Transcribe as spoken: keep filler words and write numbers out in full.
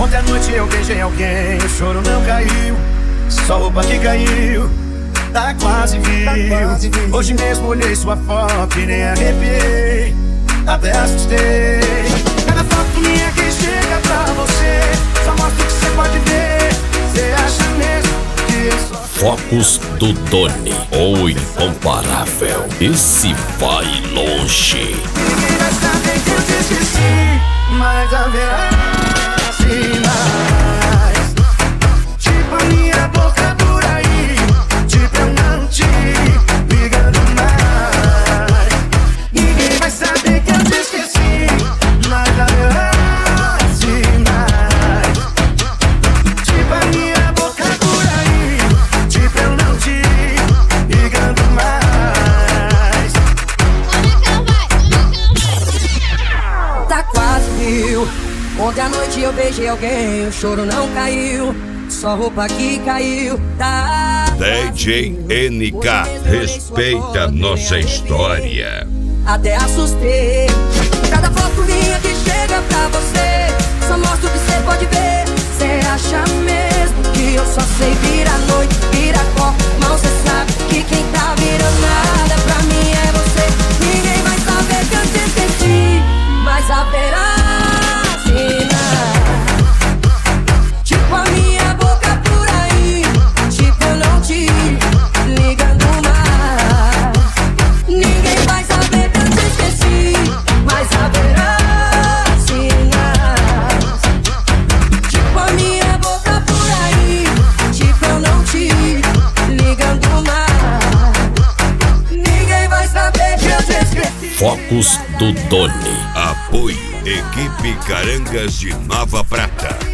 Ontem à noite eu beijei alguém, o choro não caiu, só roupa que caiu. Tá quase viu. Hoje mesmo olhei sua foto e nem arrepiei, até assustei. Cada foto minha que chega pra você só mostra o que você pode ver. Você acha mesmo que eu só... Focos do Doni, o incomparável. Esse vai longe. Ninguém vai saber que eu te esqueci, mas haverá sinais. Tipo a minha boca por aí, tipo eu não te ligando mais. Ninguém vai saber que eu te esqueci, mas haverá sinais. Tipo a minha boca por aí, tipo eu não te ligando mais. Tá quase viu. Ontem à noite eu beijei alguém, o choro não caiu, só roupa que caiu. Tá D J N K, respeita nossa história. até assustei. Cada foto minha que chega pra você só mostra o que você pode ver. Cê acha mesmo que eu só sei virar noite, virar copo? Mal cê sabe que quem tá virando nada pra mim é você. Ninguém vai saber que eu te esqueci, mas haverá sinais. Tipo a minha boca por aí, tipo eu não te ligando mais. Ninguém vai saber que eu te esqueci, mas haverá sinais. Tipo a minha boca por aí, tipo eu não te ligando mais. Ninguém vai saber que eu te esqueci. Focos do Doni. Apoio Equipe Carangas de Nova Prata.